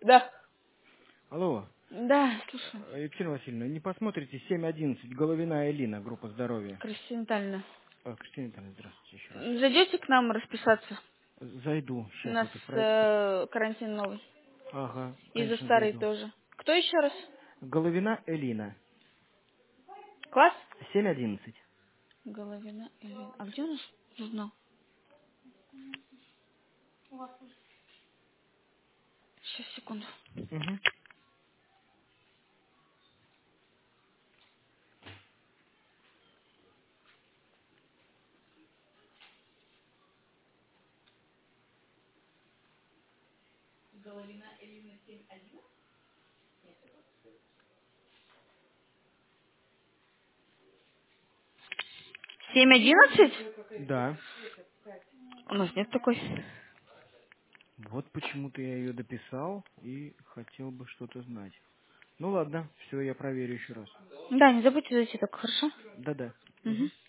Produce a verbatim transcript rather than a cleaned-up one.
Да. Алло, Да, слушай. Екатерина Васильевна, не посмотрите семь одиннадцать, Головина Элина, группа здоровья. Кристина Витальевна. А, Кристина Витальевна, здравствуйте еще раз. Зайдете к нам расписаться? Зайду, У сейчас нас вот отправить. э, карантин новый. Ага, И за конечно, старый зайду. тоже. Кто еще раз? Головина Элина, Класс? семь одиннадцать. Головина Элина. А где у нас журнал? Сейчас, секунду. Угу. Семь одиннадцать? Да. У нас нет такой. Вот почему-то я ее дописал и хотел бы что-то знать. Ну ладно, все, я проверю еще раз. Да, не забудьте зайти так, хорошо? Да-да. Угу. Угу.